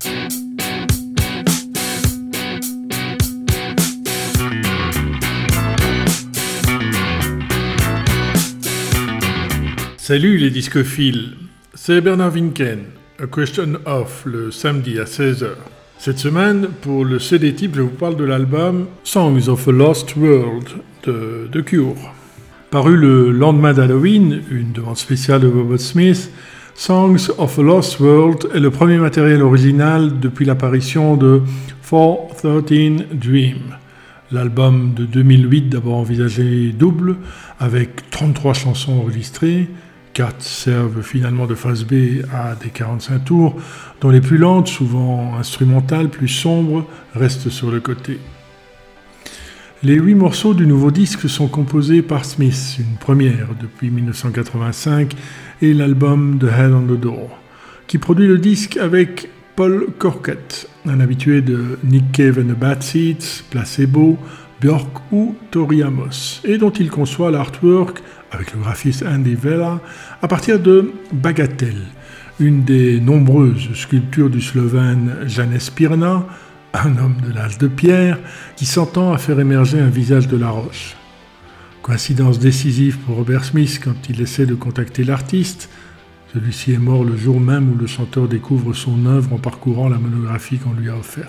Salut les discophiles, c'est Bernard Winken, A Question Of, le samedi à 16h. Cette semaine, pour le CD type, je vous parle de l'album Songs of a Lost World de The Cure. Paru le lendemain d'Halloween, une demande spéciale de Robert Smith, Songs of a Lost World est le premier matériel original depuis l'apparition de 413 Dream. L'album de 2008, d'abord envisagé double, avec 33 chansons enregistrées, 4 servent finalement de phase B à des 45 tours, dont les plus lentes, souvent instrumentales, plus sombres, restent sur le côté. Les 8 morceaux du nouveau disque sont composés par Smith, une première depuis 1985, et l'album The Head on the Door, qui produit le disque avec Paul Corkett, un habitué de Nick Cave and the Bad Seeds, Placebo, Björk ou Tori Amos, et dont il conçoit l'artwork avec le graphiste Andy Vella à partir de Bagatelle, une des nombreuses sculptures du Slovène Janez Pirna, un homme de l'âge de pierre qui s'entend à faire émerger un visage de la roche. Coïncidence décisive pour Robert Smith quand il essaie de contacter l'artiste, celui-ci est mort le jour même où le chanteur découvre son œuvre en parcourant la monographie qu'on lui a offerte.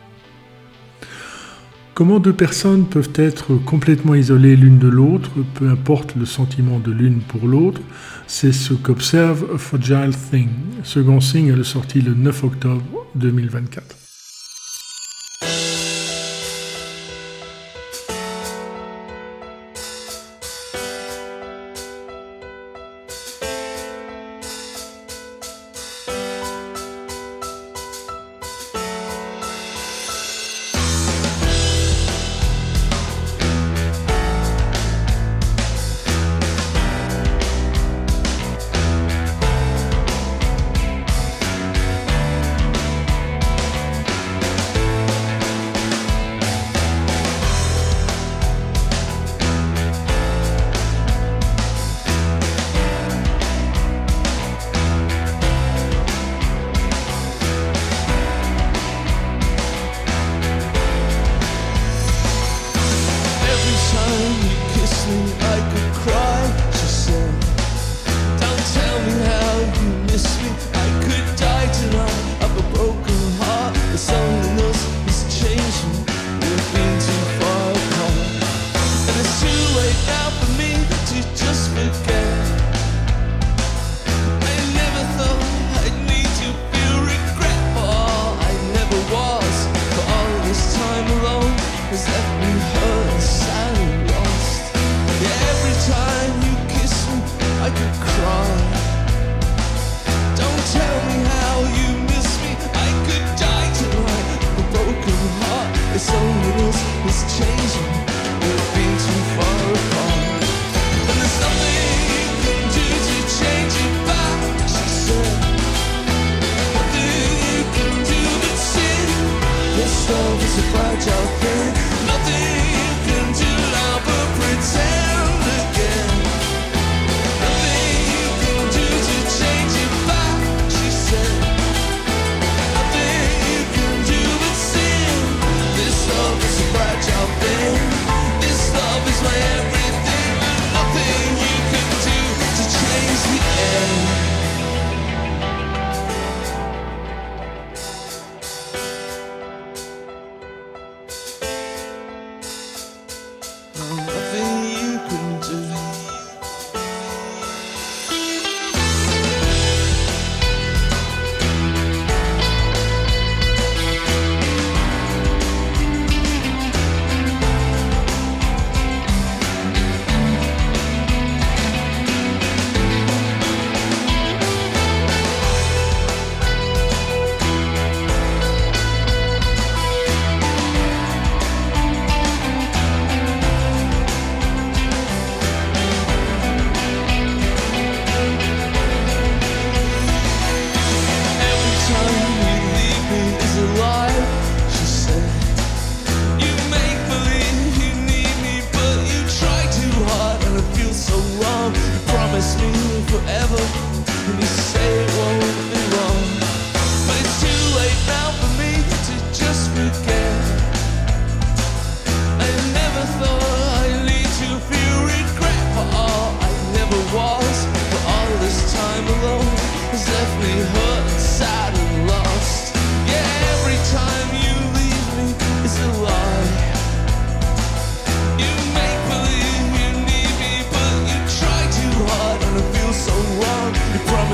Comment deux personnes peuvent être complètement isolées l'une de l'autre, peu importe le sentiment de l'une pour l'autre, c'est ce qu'observe A Fragile Thing, second single sorti le 9 octobre 2024.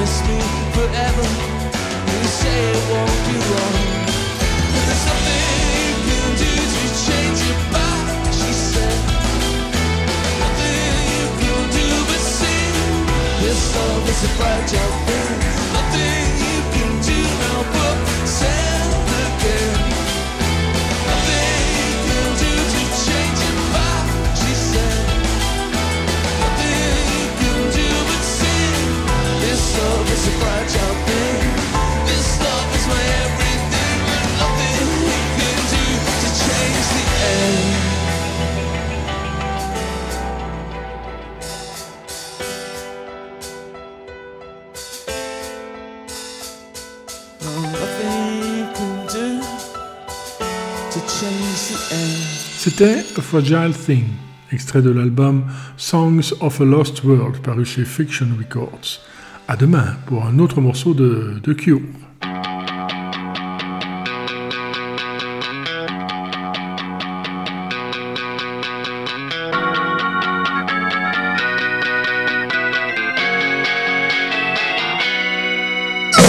promise me forever. You say it won't be wrong. There's nothing you can do to change it back, she said. Nothing you can do but see. This love is a fragile thing. Nothing you can do now but send again. Nothing you can do to change it back, she said. Nothing you can do but see. This love is a fragile thing. This love is my everything. And nothing you can do to change the end. C'était A Fragile Thing, extrait de l'album Songs of a Lost World paru chez Fiction Records. À demain pour un autre morceau de Cure.